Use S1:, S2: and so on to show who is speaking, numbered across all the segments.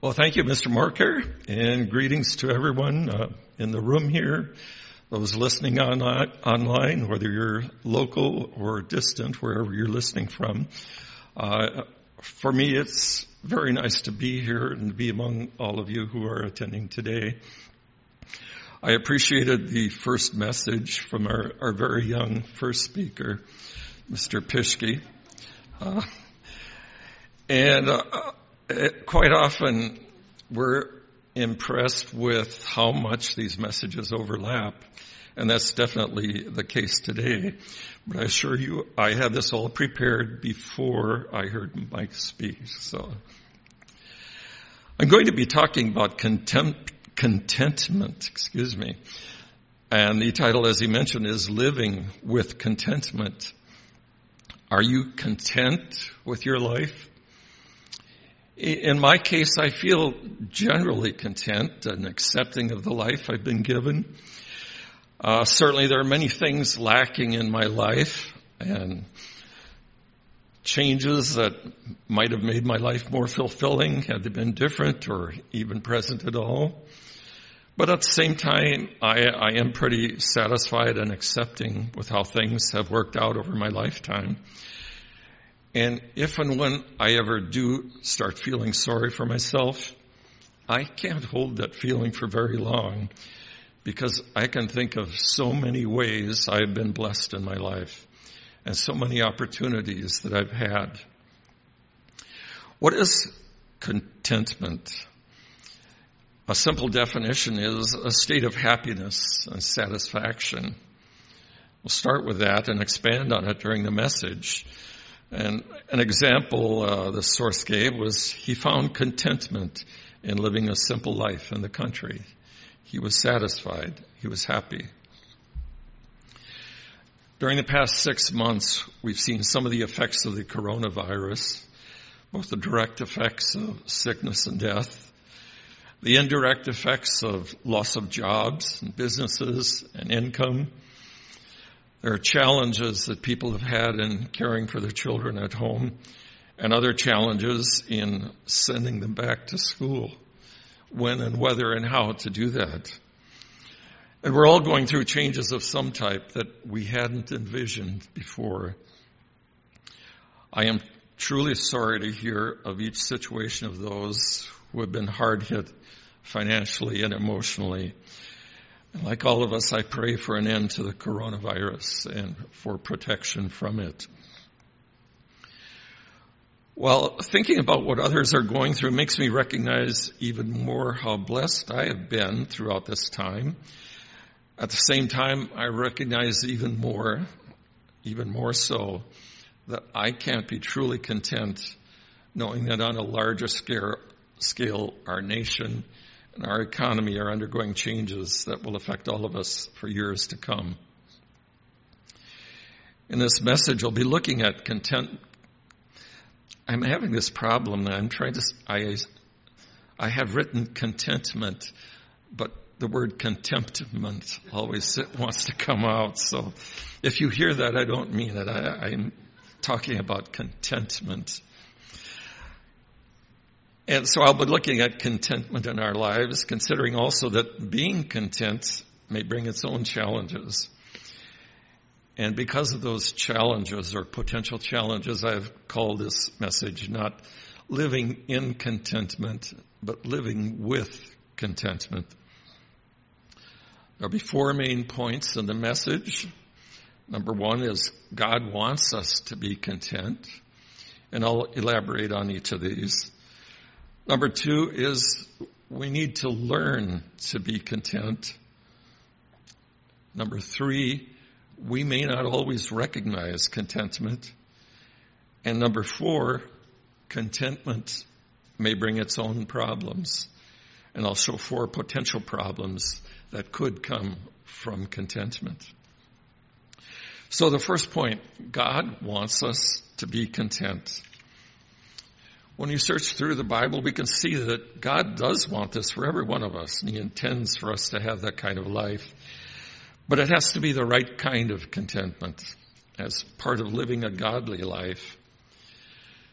S1: Well, thank you, Mr. Marker, and greetings to everyone in the room here, those listening online, whether you're local or distant, wherever you're listening from. For me, it's very nice to be here and to be among all of you who are attending today. I appreciated the first message from our very young first speaker, Mr. Pischke. Quite often, we're impressed with how much these messages overlap, and that's definitely the case today. But I assure you, I had this all prepared before I heard Mike speak. So I'm going to be talking about contentment, and the title, as he mentioned, is Living with Contentment. Are you content with your life? In my case, I feel generally content and accepting of the life I've been given. Certainly there are many things lacking in my life and changes that might have made my life more fulfilling had they been different or even present at all. But at the same time, I am pretty satisfied and accepting with how things have worked out over my lifetime. And if and when I ever do start feeling sorry for myself, I can't hold that feeling for very long because I can think of so many ways I've been blessed in my life and so many opportunities that I've had. What is contentment? A simple definition is a state of happiness and satisfaction. We'll start with that and expand on it during the message. And an example the source gave was he found contentment in living a simple life in the country. He was satisfied. He was happy. During the past 6 months, we've seen some of the effects of the coronavirus, both the direct effects of sickness and death, the indirect effects of loss of jobs and businesses and income. There are challenges that people have had in caring for their children at home and other challenges in sending them back to school, when and whether and how to do that. And we're all going through changes of some type that we hadn't envisioned before. I am truly sorry to hear of each situation of those who have been hard hit financially and emotionally. And like all of us, I pray for an end to the coronavirus and for protection from it. Well, thinking about what others are going through makes me recognize even more how blessed I have been throughout this time. At the same time, I recognize even more so, that I can't be truly content knowing that on a larger scale, our nation and our economy are undergoing changes that will affect all of us for years to come. In this message, I'll be looking at content. I'm having this problem that I have written contentment, but the word contentment always wants to come out. So if you hear that, I don't mean it. I'm talking about contentment. And so I'll be looking at contentment in our lives, considering also that being content may bring its own challenges. And because of those challenges or potential challenges, I've called this message not living in contentment, but living with contentment. There'll be 4 main points in the message. Number 1 is God wants us to be content. And I'll elaborate on each of these. Number 2 is we need to learn to be content. Number 3, we may not always recognize contentment. And number 4, contentment may bring its own problems. And I'll show 4 potential problems that could come from contentment. So the first point, God wants us to be content. When you search through the Bible, we can see that God does want this for every one of us, and He intends for us to have that kind of life. But it has to be the right kind of contentment as part of living a godly life.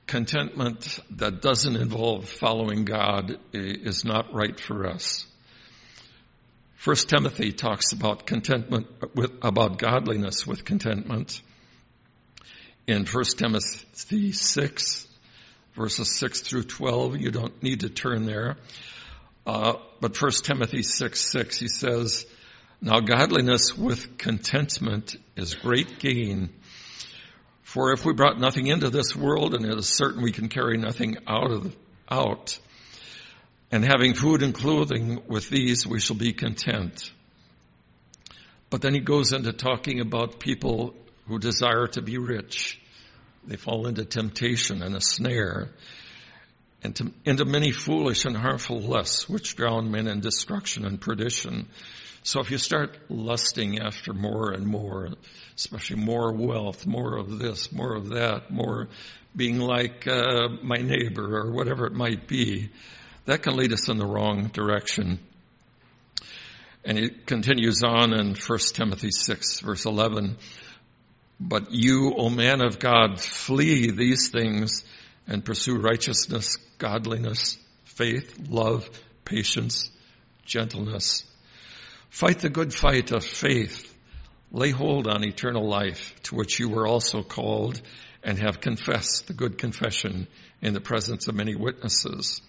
S1: contentment that doesn't involve following God is not right for us. 1 Timothy talks about contentment, about godliness with contentment. In 1 Timothy 6, verses 6 through 12, you don't need to turn there. But 1 Timothy 6:6, he says, "Now godliness with contentment is great gain. For if we brought nothing into this world, and it is certain we can carry nothing out, and having food and clothing, with these we shall be content." But then he goes into talking about people who desire to be rich. They fall into temptation and a snare, and into many foolish and harmful lusts, which drown men in destruction and perdition. So if you start lusting after more and more, especially more wealth, more of this, more of that, more being like my neighbor or whatever it might be, that can lead us in the wrong direction. And it continues on in 1 Timothy 6, verse 11, "But you, O man of God, flee these things and pursue righteousness, godliness, faith, love, patience, gentleness. Fight the good fight of faith. Lay hold on eternal life, to which you were also called, and have confessed the good confession in the presence of many witnesses."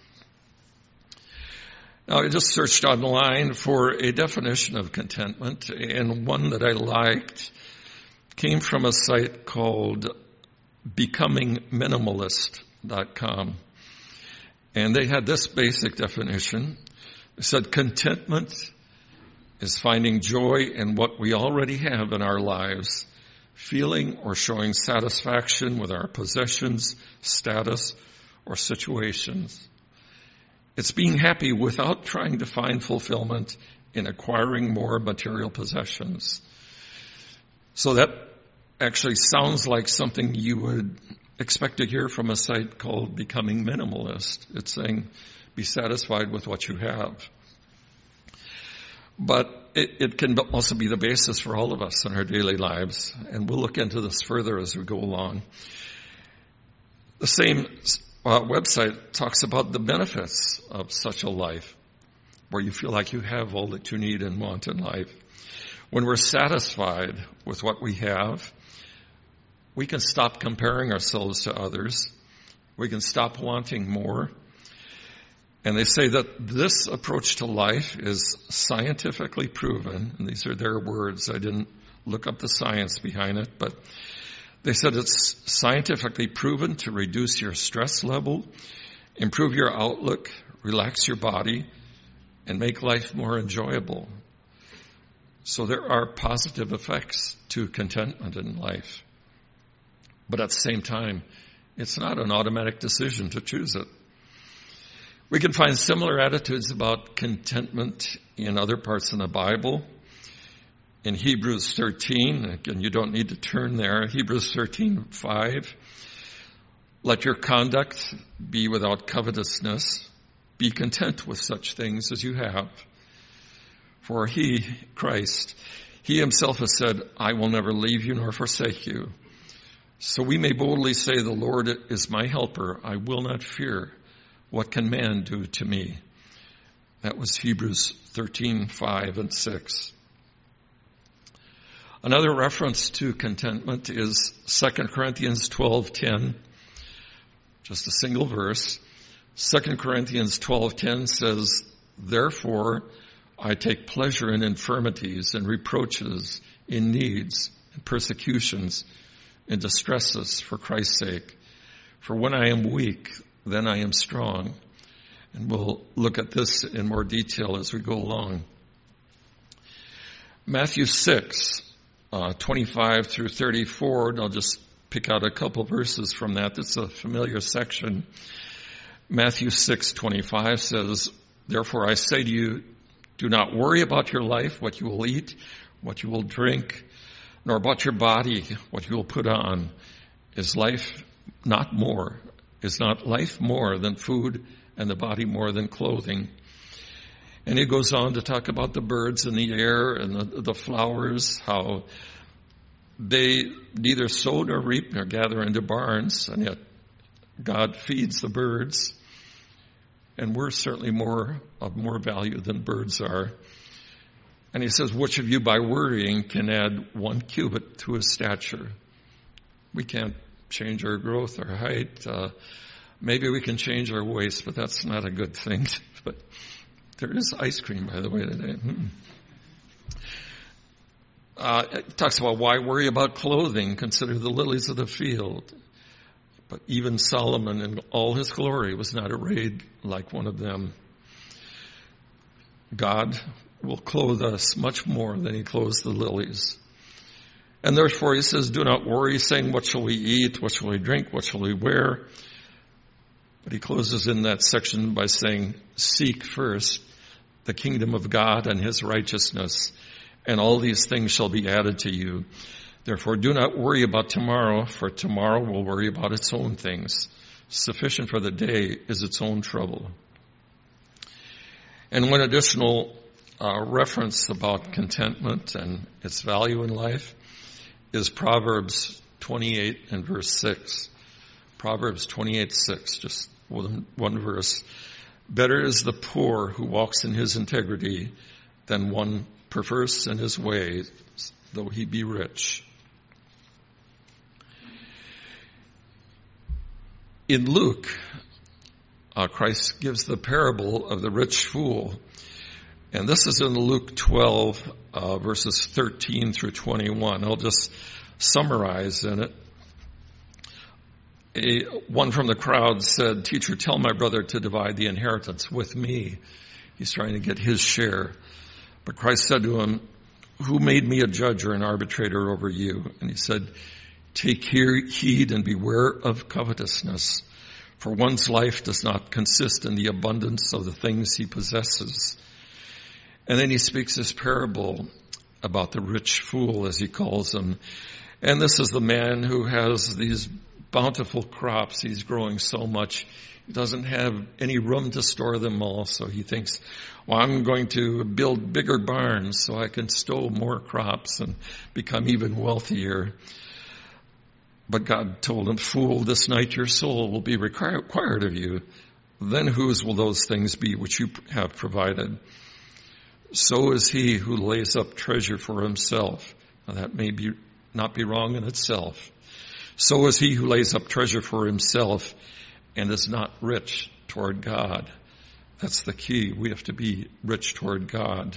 S1: Now, I just searched online for a definition of contentment, and one that I liked came from a site called becomingminimalist.com. And they had this basic definition. It said, "Contentment is finding joy in what we already have in our lives, feeling or showing satisfaction with our possessions, status, or situations. It's being happy without trying to find fulfillment in acquiring more material possessions." So that actually sounds like something you would expect to hear from a site called Becoming Minimalist. It's saying, be satisfied with what you have. But it can also be the basis for all of us in our daily lives. And we'll look into this further as we go along. The same website talks about the benefits of such a life, where you feel like you have all that you need and want in life. When we're satisfied with what we have, we can stop comparing ourselves to others. We can stop wanting more. And they say that this approach to life is scientifically proven. And these are their words. I didn't look up the science behind it, but they said it's scientifically proven to reduce your stress level, improve your outlook, relax your body, and make life more enjoyable. So there are positive effects to contentment in life. But at the same time, it's not an automatic decision to choose it. We can find similar attitudes about contentment in other parts in the Bible. In Hebrews 13, again, you don't need to turn there, Hebrews 13:5, "Let your conduct be without covetousness. Be content with such things as you have. For he, Christ, he himself has said, I will never leave you nor forsake you. So we may boldly say, the Lord is my helper. I will not fear. What can man do to me?" That was Hebrews 13:5 and 6. Another reference to contentment is 2 Corinthians 12:10. Just a single verse. 2 Corinthians 12:10 says, "Therefore I take pleasure in infirmities and reproaches, in needs and persecutions, in distresses for Christ's sake. For when I am weak, then I am strong." And we'll look at this in more detail as we go along. Matthew 6:25 through 34, and I'll just pick out a couple verses from that. It's a familiar section. Matthew 6:25 says, "Therefore I say to you, do not worry about your life, what you will eat, what you will drink, nor about your body, what you will put on. Is not life more than food, and the body more than clothing?" And he goes on to talk about the birds in the air and the flowers, how they neither sow nor reap nor gather into barns, and yet God feeds the birds, and we're certainly of more value than birds are. And he says, which of you by worrying can add 1 cubit to his stature? We can't change our growth, our height. Maybe we can change our waist, but that's not a good thing. But there is ice cream, by the way, today. It talks about why worry about clothing. Consider the lilies of the field. But even Solomon in all his glory was not arrayed like one of them. God will clothe us much more than he clothes the lilies. And therefore he says, do not worry, saying, what shall we eat? What shall we drink? What shall we wear? But he closes in that section by saying, seek first the kingdom of God and his righteousness, and all these things shall be added to you. Therefore do not worry about tomorrow, for tomorrow will worry about its own things. Sufficient for the day is its own trouble. And one additional reference about contentment and its value in life is Proverbs 28 and verse 6. Proverbs 28:6, just one verse. Better is the poor who walks in his integrity than one perverse in his ways, though he be rich. In Luke, Christ gives the parable of the rich fool. And this is in Luke 12, verses 13 through 21. I'll just summarize in it. One from the crowd said, "Teacher, tell my brother to divide the inheritance with me." He's trying to get his share. But Christ said to him, "Who made me a judge or an arbitrator over you?" And he said, "Take heed and beware of covetousness, for one's life does not consist in the abundance of the things he possesses." And then he speaks this parable about the rich fool, as he calls him. And this is the man who has these bountiful crops. He's growing so much, he doesn't have any room to store them all. So he thinks, well, I'm going to build bigger barns so I can stow more crops and become even wealthier. But God told him, "Fool, this night your soul will be required of you. Then whose will those things be which you have provided? So is he who lays up treasure for himself." Now that may not be wrong in itself. "So is he who lays up treasure for himself and is not rich toward God." That's the key. We have to be rich toward God.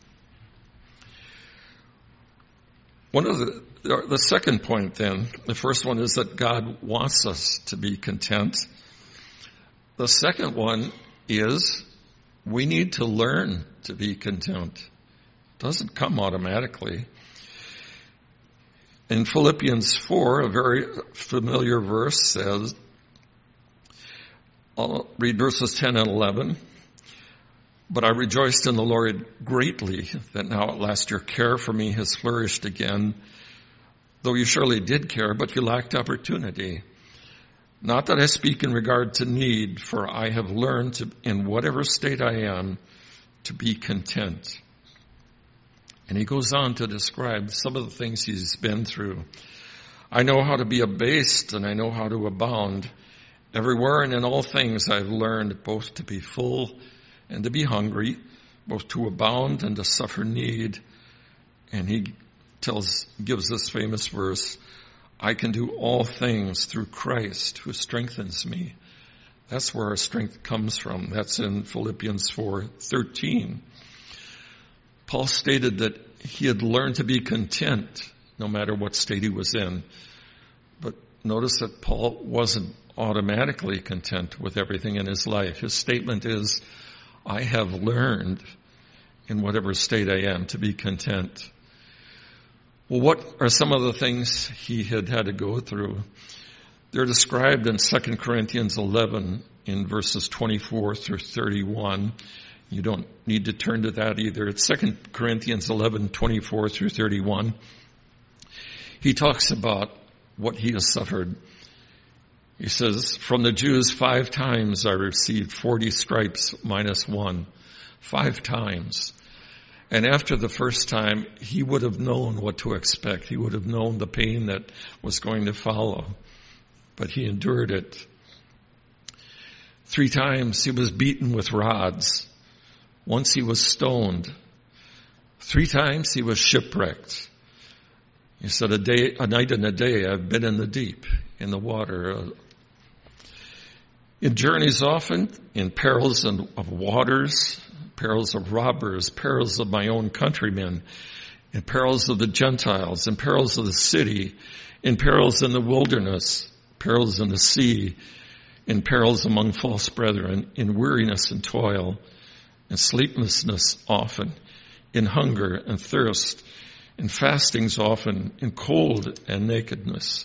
S1: One of the second point then, the first one is that God wants us to be content. The second one is we need to learn to be content. It doesn't come automatically. In Philippians 4, a very familiar verse says, I'll read verses 10 and 11. "But I rejoiced in the Lord greatly that now at last your care for me has flourished again, though you surely did care, but you lacked opportunity. Not that I speak in regard to need, for I have learned to, in whatever state I am, to be content." And he goes on to describe some of the things he's been through. "I know how to be abased, and I know how to abound. Everywhere and in all things I've learned both to be full and to be hungry, both to abound and to suffer need." And he gives this famous verse, "I can do all things through Christ who strengthens me." That's where our strength comes from. That's in Philippians 4:13. Paul stated that he had learned to be content no matter what state he was in. But notice that Paul wasn't automatically content with everything in his life. His statement is, "I have learned in whatever state I am to be content." Well, what are some of the things he had to go through? They're described in 2 Corinthians 11 in verses 24 through 31. You don't need to turn to that either. It's 2 Corinthians 11, 24 through 31. He talks about what he has suffered. He says, "From the Jews 5 times I received 40 stripes minus 1. 5 times. And after the first time, he would have known what to expect. He would have known the pain that was going to follow. But he endured it. 3 times he was beaten with rods. Once he was stoned. 3 times he was shipwrecked. He said, a night and a day I've been in the deep, in the water. In journeys often, in perils of waters, perils of robbers, perils of my own countrymen, in perils of the Gentiles, in perils of the city, in perils in the wilderness, perils in the sea, in perils among false brethren, in weariness and toil, in sleeplessness often, in hunger and thirst, in fastings often, in cold and nakedness.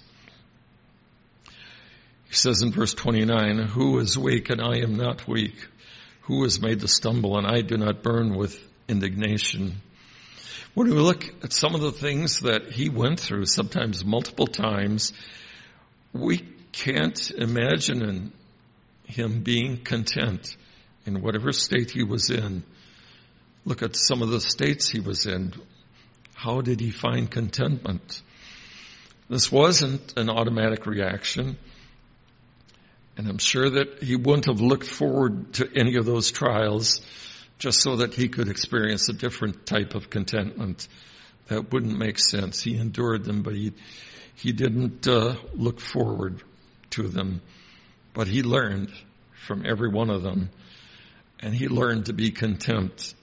S1: He says in verse 29, who is weak and I am not weak? Who is made to stumble and I do not burn with indignation? When we look at some of the things that he went through, sometimes multiple times, we can't imagine him being content in whatever state he was in. Look at some of the states he was in. How did he find contentment? This wasn't an automatic reaction. And I'm sure that he wouldn't have looked forward to any of those trials just so that he could experience a different type of contentment. That wouldn't make sense. He endured them, but he didn't look forward to them. But he learned from every one of them. And he learned to be content,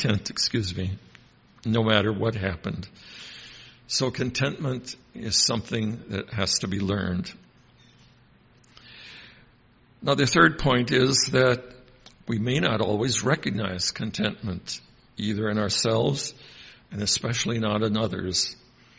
S1: no matter what happened. So contentment is something that has to be learned. Now, the third point is that we may not always recognize contentment, either in ourselves and especially not in others.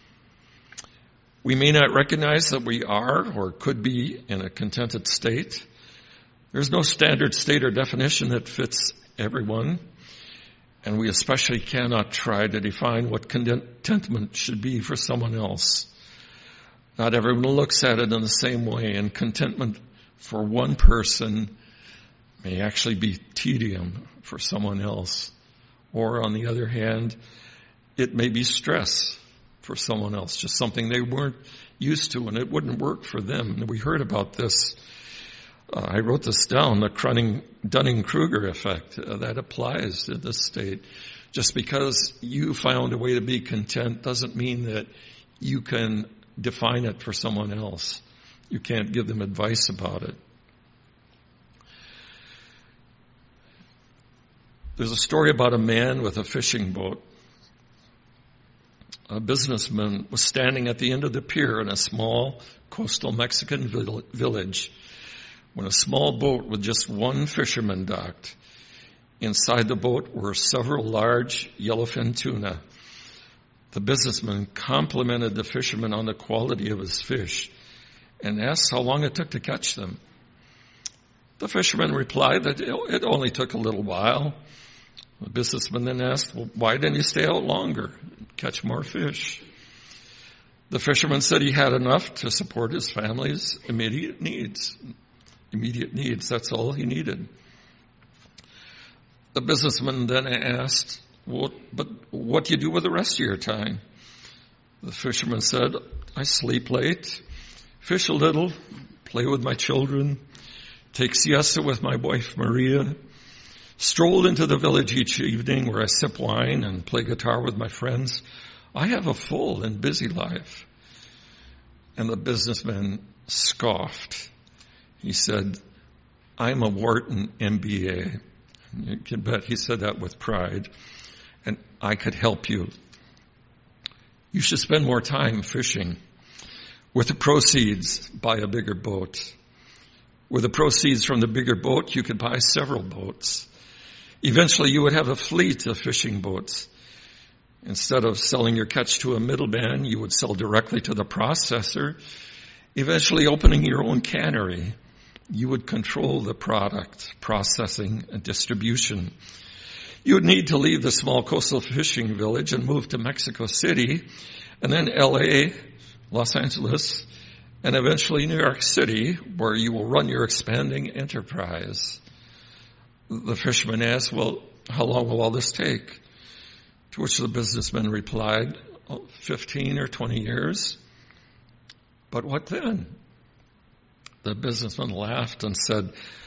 S1: We may not recognize that we are or could be in a contented state. There's no standard state or definition that fits everyone, and we especially cannot try to define what contentment should be for someone else. Not everyone looks at it in the same way, and contentment for one person may actually be tedium for someone else. Or on the other hand, it may be stress for someone else, just something they weren't used to and it wouldn't work for them. And we heard about this. I wrote this down, the Dunning-Kruger effect. That applies to this state. Just because you found a way to be content doesn't mean that you can define it for someone else. You can't give them advice about it. There's a story about a man with a fishing boat. A businessman was standing at the end of the pier in a small coastal Mexican village when a small boat with just one fisherman docked. Inside the boat were several large yellowfin tuna. The businessman complimented the fisherman on the quality of his fish and asked how long it took to catch them. The fisherman replied that it only took a little while. The businessman then asked, well, why didn't you stay out longer and catch more fish? The fisherman said he had enough to support his family's immediate needs. That's all he needed. The businessman then asked, well, but what do you do with the rest of your time? The fisherman said, I sleep late, fish a little, play with my children, take siesta with my wife Maria, stroll into the village each evening where I sip wine and play guitar with my friends. I have a full and busy life. And the businessman scoffed. He said, I'm a Wharton MBA. You can bet he said that with pride. And I could help you. You should spend more time fishing. With the proceeds, buy a bigger boat. With the proceeds from the bigger boat, you could buy several boats. Eventually, you would have a fleet of fishing boats. Instead of selling your catch to a middleman, you would sell directly to the processor. Eventually, opening your own cannery, you would control the product, processing, and distribution. You would need to leave the small coastal fishing village and move to Mexico City, and then LA, Los Angeles, and eventually New York City, where you will run your expanding enterprise. The fisherman asked, well, how long will all this take? To which the businessman replied, 15 or 20 years. But what then? The businessman laughed and said,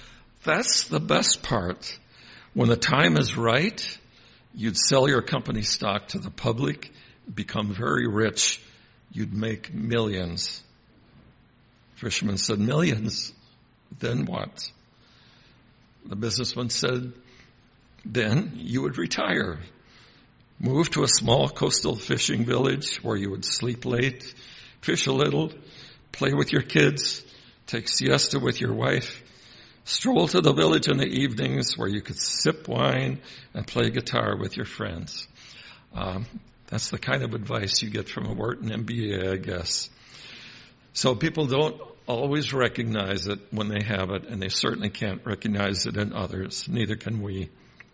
S1: That's the best part. When the time is right, you'd sell your company stock to the public, become very rich. You'd make millions. Fisherman said, millions? Then what? The businessman said, then you would retire. Move to a small coastal fishing village where you would sleep late, fish a little, play with your kids, take siesta with your wife, stroll to the village in the evenings where you could sip wine and play guitar with your friends. That's the kind of advice you get from a Wharton MBA, I guess. So people don't always recognize it when they have it, and they certainly can't recognize it in others. Neither can we.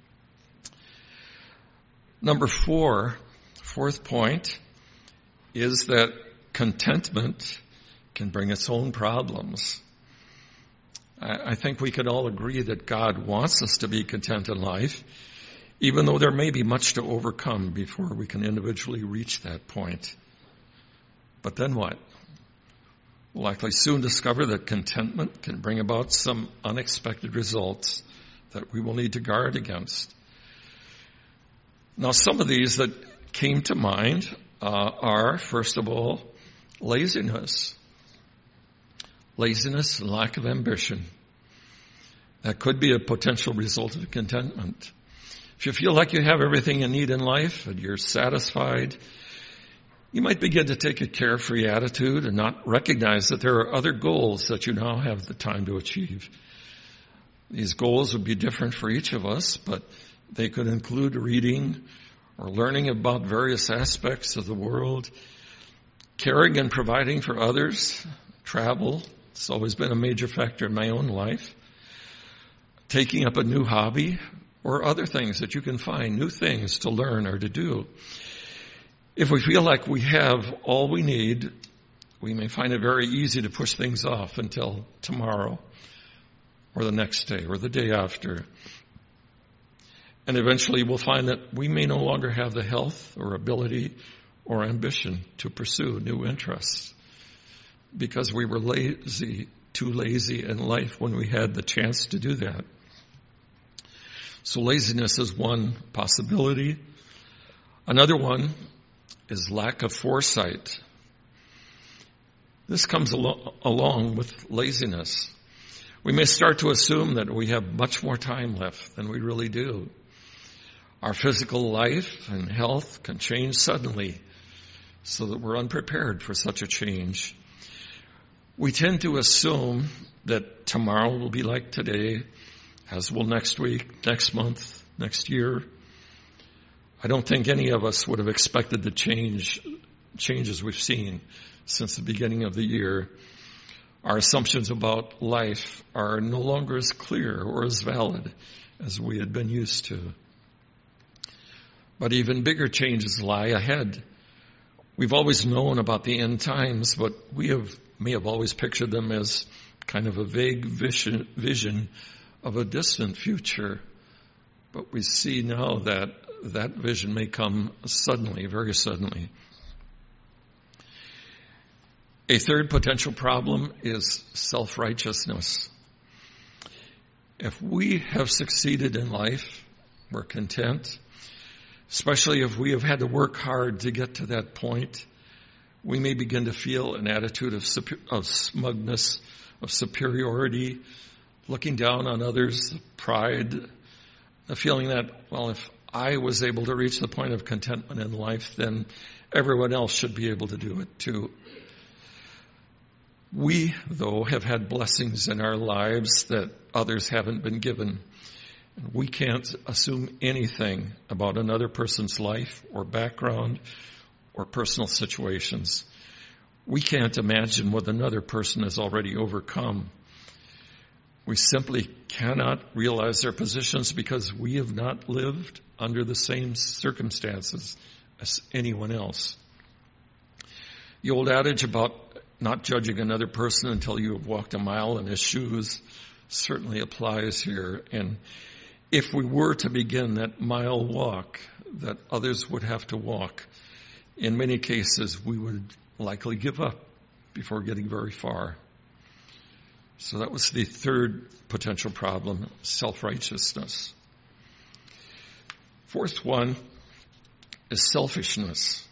S1: Number fourth point, is that contentment can bring its own problems. I think we can all agree that God wants us to be content in life, even though there may be much to overcome before we can individually reach that point. But then what? We'll likely soon discover that contentment can bring about some unexpected results that we will need to guard against. Now, some of these that came to mind are, first of all, laziness. Laziness and lack of ambition. That could be a potential result of contentment. If you feel like you have everything you need in life and you're satisfied, you might begin to take a carefree attitude and not recognize that there are other goals that you now have the time to achieve. These goals would be different for each of us, but they could include reading or learning about various aspects of the world, caring and providing for others, travel. It's always been a major factor in my own life. Taking up a new hobby or other things that you can find, new things to learn or to do. If we feel like we have all we need, we may find it very easy to push things off until tomorrow or the next day or the day after. And eventually we'll find that we may no longer have the health or ability or ambition to pursue new interests because we were too lazy in life when we had the chance to do that. So laziness is one possibility. Another one is lack of foresight. This comes along with laziness. We may start to assume that we have much more time left than we really do. Our physical life and health can change suddenly so that we're unprepared for such a change. We tend to assume that tomorrow will be like today, as will next week, next month, next year. I don't think any of us would have expected the changes we've seen since the beginning of the year. Our assumptions about life are no longer as clear or as valid as we had been used to. But even bigger changes lie ahead. We've always known about the end times, but we may have always pictured them as kind of a vague vision of a distant future. But we see now that that vision may come suddenly, very suddenly. A third potential problem is self-righteousness. If we have succeeded in life, we're content, especially if we have had to work hard to get to that point, we may begin to feel an attitude of smugness, of superiority, looking down on others, pride, the feeling that, well, if I was able to reach the point of contentment in life, then everyone else should be able to do it too. We, though, have had blessings in our lives that others haven't been given. We can't assume anything about another person's life or background or personal situations. We can't imagine what another person has already overcome. We simply cannot realize their positions because we have not lived under the same circumstances as anyone else. The old adage about not judging another person until you have walked a mile in his shoes certainly applies here. And if we were to begin that mile walk that others would have to walk, in many cases we would likely give up before getting very far. So that was the third potential problem, self-righteousness. Fourth one is selfishness.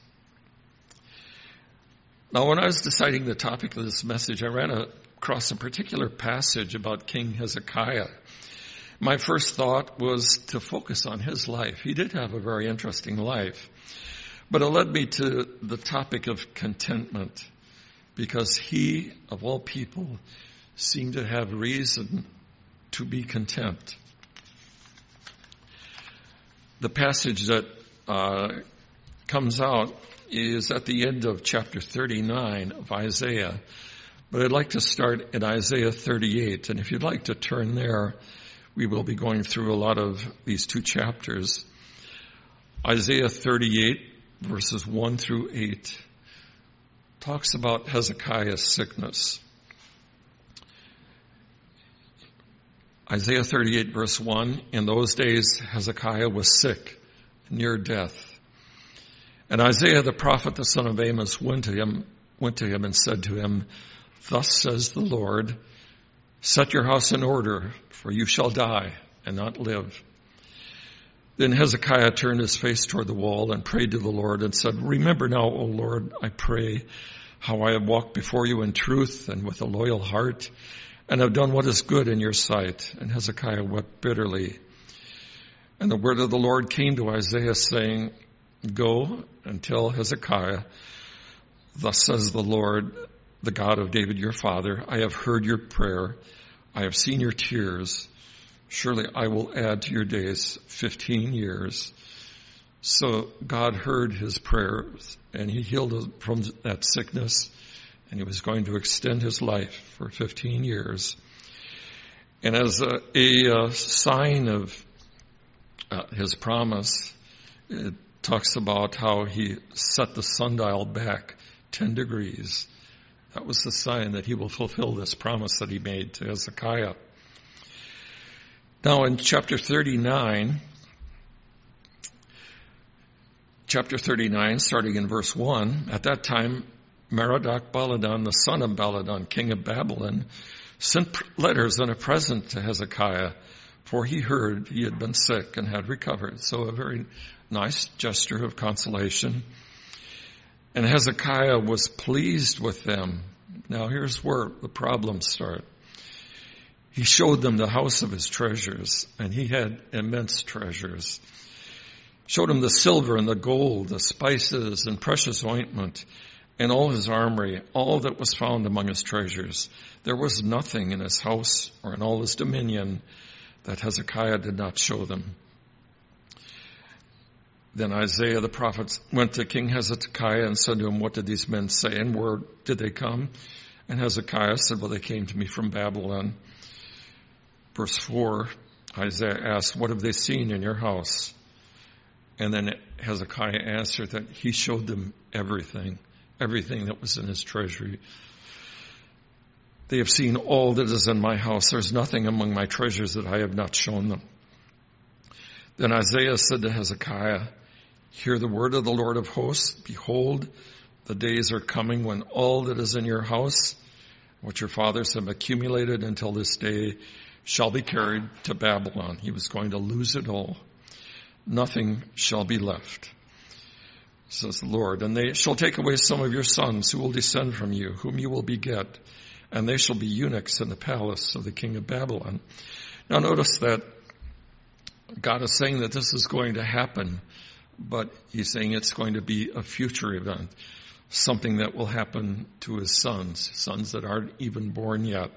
S1: Now, when I was deciding the topic of this message, I ran across a particular passage about King Hezekiah. My first thought was to focus on his life. He did have a very interesting life. But it led me to the topic of contentment, because he, of all people, seemed to have reason to be content. The passage that comes out is at the end of chapter 39 of Isaiah. But I'd like to start at Isaiah 38. And if you'd like to turn there, we will be going through a lot of these two chapters. Isaiah 38, verses 1 through 8, talks about Hezekiah's sickness. Isaiah 38, verse 1, in those days Hezekiah was sick, near death. And Isaiah the prophet, the son of Amos, went to him and said to him, Thus says the Lord, set your house in order, for you shall die and not live. Then Hezekiah turned his face toward the wall and prayed to the Lord and said, Remember now, O Lord, I pray, how I have walked before you in truth and with a loyal heart, and have done what is good in your sight. And Hezekiah wept bitterly. And the word of the Lord came to Isaiah, saying, Go and tell Hezekiah, Thus says the Lord, the God of David your father, I have heard your prayer, I have seen your tears. Surely I will add to your days 15 years. So God heard his prayers, and he healed him from that sickness, and he was going to extend his life for 15 years. And as a sign of his promise, it talks about how he set the sundial back 10 degrees. That was the sign that he will fulfill this promise that he made to Hezekiah. Now in chapter 39, starting in verse 1, at that time Merodach-Baladan, the son of Baladan, king of Babylon, sent letters and a present to Hezekiah, for he heard he had been sick and had recovered. So a very nice gesture of consolation. And Hezekiah was pleased with them. Now here's where the problems start. He showed them the house of his treasures, and he had immense treasures. Showed him the silver and the gold, the spices and precious ointment, and all his armory, all that was found among his treasures. There was nothing in his house or in all his dominion that Hezekiah did not show them. Then Isaiah the prophet went to King Hezekiah and said to him, What did these men say, and where did they come? And Hezekiah said, Well, they came to me from Babylon. Verse 4, Isaiah asked, What have they seen in your house? And then Hezekiah answered that he showed them everything that was in his treasury. They have seen all that is in my house. There's nothing among my treasures that I have not shown them. Then Isaiah said to Hezekiah, Hear the word of the Lord of hosts. Behold, the days are coming when all that is in your house, what your fathers have accumulated until this day, shall be carried to Babylon. He was going to lose it all. Nothing shall be left, says the Lord. And they shall take away some of your sons who will descend from you, whom you will beget, and they shall be eunuchs in the palace of the king of Babylon. Now notice that God is saying that this is going to happen, but he's saying it's going to be a future event, something that will happen to his sons that aren't even born yet.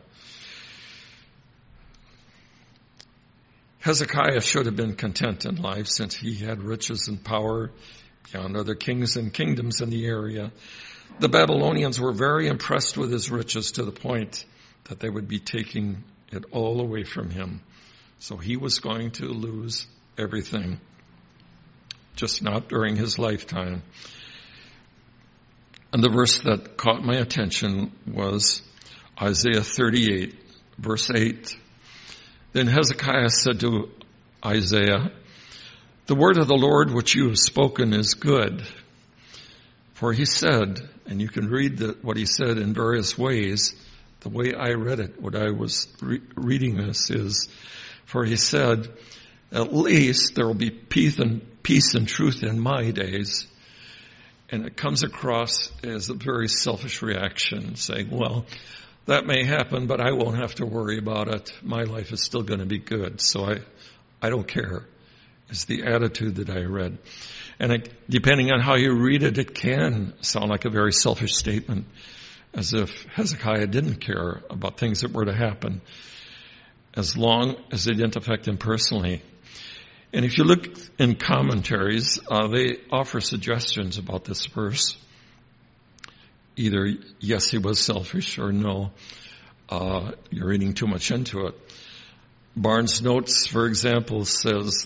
S1: Hezekiah should have been content in life since he had riches and power beyond other kings and kingdoms in the area. The Babylonians were very impressed with his riches to the point that they would be taking it all away from him. So he was going to lose everything, just not during his lifetime. And the verse that caught my attention was Isaiah 38, verse 8. Then Hezekiah said to Isaiah, The word of the Lord which you have spoken is good. For he said, and you can read what he said in various ways, the way I read it, what I was reading this is, for he said, at least there will be peace and truth in my days. And it comes across as a very selfish reaction, saying, well, that may happen, but I won't have to worry about it. My life is still going to be good, so I don't care, is the attitude that I read. And depending on how you read it, it can sound like a very selfish statement, as if Hezekiah didn't care about things that were to happen, as long as it didn't affect him personally. And if you look in commentaries, they offer suggestions about this verse. Either, yes, he was selfish, or no, you're reading too much into it. Barnes Notes, for example, says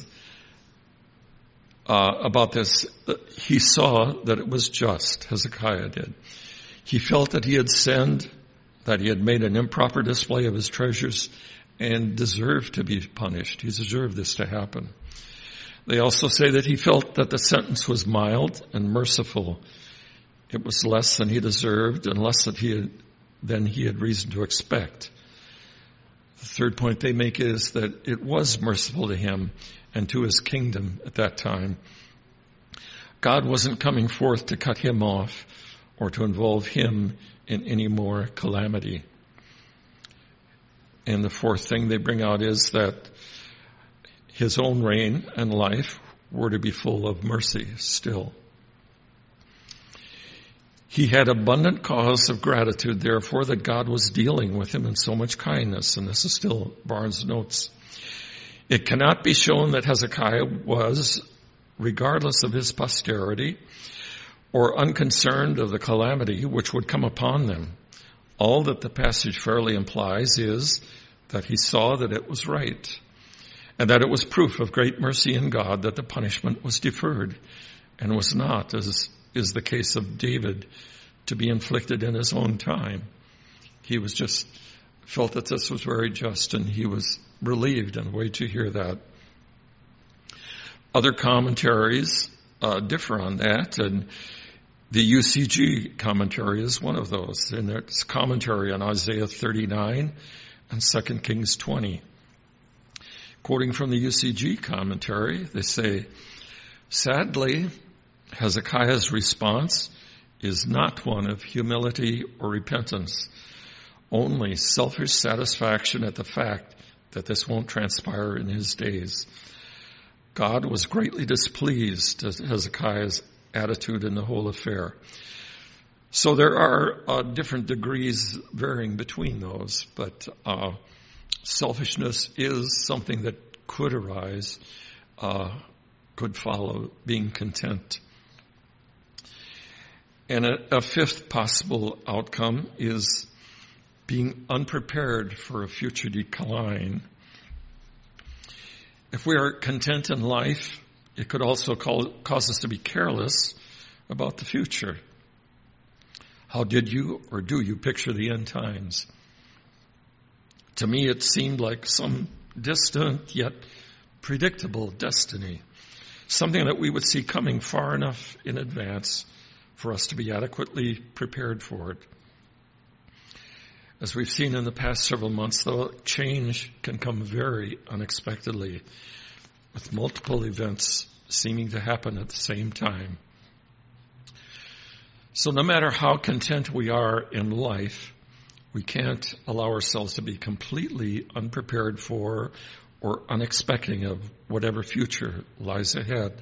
S1: about this, he saw that it was just, Hezekiah did. He felt that he had sinned, that he had made an improper display of his treasures, and deserved to be punished. He deserved this to happen. They also say that he felt that the sentence was mild and merciful. It was less than he deserved and less than he had reason to expect. The third point they make is that it was merciful to him and to his kingdom at that time. God wasn't coming forth to cut him off or to involve him in any more calamity. And the fourth thing they bring out is that his own reign and life were to be full of mercy still. He had abundant cause of gratitude, therefore, that God was dealing with him in so much kindness. And this is still Barnes' notes. It cannot be shown that Hezekiah was, regardless of his posterity, or unconcerned of the calamity which would come upon them. All that the passage fairly implies is that he saw that it was right, and that it was proof of great mercy in God that the punishment was deferred, and was not, as is the case of David, to be inflicted in his own time. He was just felt that this was very just, and he was relieved in a way to hear that. Other commentaries differ on that, and the UCG commentary is one of those. And it's commentary on Isaiah 39 and 2 Kings 20. Quoting from the UCG commentary, they say, sadly, Hezekiah's response is not one of humility or repentance, only selfish satisfaction at the fact that this won't transpire in his days. God was greatly displeased at Hezekiah's attitude in the whole affair. So there are different degrees varying between those, but selfishness is something that could arise, could follow being content. And a fifth possible outcome is being unprepared for a future decline. If we are content in life, it could also cause us to be careless about the future. How did you or do you picture the end times? To me, it seemed like some distant yet predictable destiny, something that we would see coming far enough in advance for us to be adequately prepared for it. As we've seen in the past several months, though, change can come very unexpectedly, with multiple events seeming to happen at the same time. So no matter how content we are in life, we can't allow ourselves to be completely unprepared for or unexpecting of whatever future lies ahead.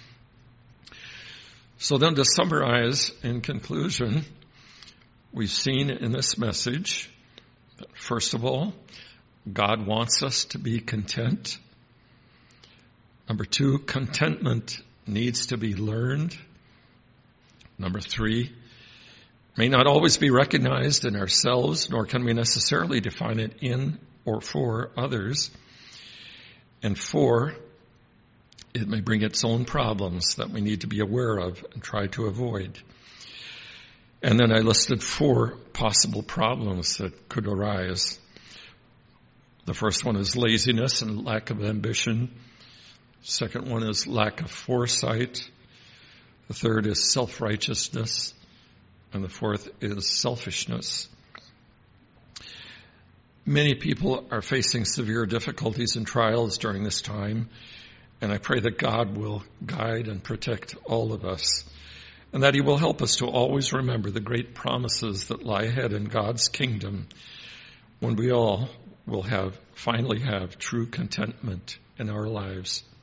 S1: So then, to summarize in conclusion, we've seen in this message that, first of all, God wants us to be content. Number 2, contentment needs to be learned. Number 3, may not always be recognized in ourselves, nor can we necessarily define it in or for others. And 4, it may bring its own problems that we need to be aware of and try to avoid. And then I listed 4 possible problems that could arise. The first one is laziness and lack of ambition. Second one is lack of foresight. The third is self-righteousness. And the fourth is selfishness. Many people are facing severe difficulties and trials during this time, and I pray that God will guide and protect all of us, and that he will help us to always remember the great promises that lie ahead in God's kingdom when we all will finally have true contentment in our lives.